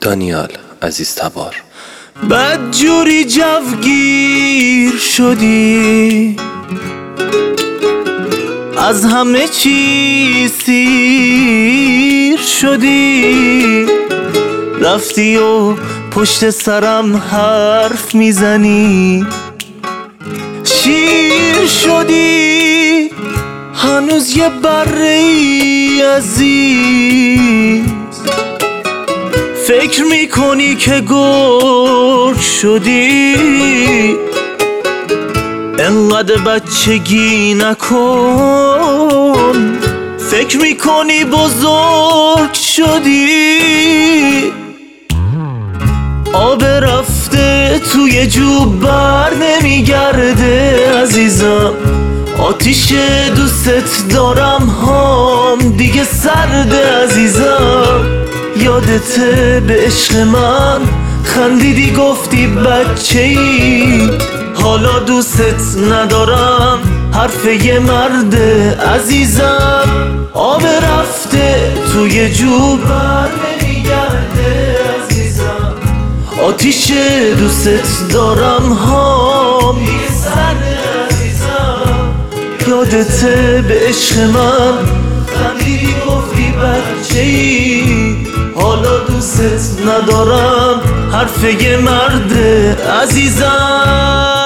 دانیال عزیزتبار. بدجوری جوگیر شدی، از همه چی سیر شدی، رفتی و پشت سرم حرف میزنی، شیر شدی، هنوز یه بره ای عزیز، فکر میکنی که گرگ شدی، انقدر بچگی نکن، فکر میکنی بزرگ شدی، آب رفته توی جوب بر نمیگرده عزیزم، آتیش دوست دارم هام دیگه سرده عزیزم، یادته به عشق من خندیدی گفتی بچه‌ای، حالا دوست ندارم حرف یه مرد عزیزم، آب رفته توی جوب بر نمیگرده عزیزم، آتیش دوست دارم هام دیگه سرده عزیزم، یادته به عشق من خندیدی گفتی بچه‌ای، حالا دوست ندارم حرف یه مرد عزیزم.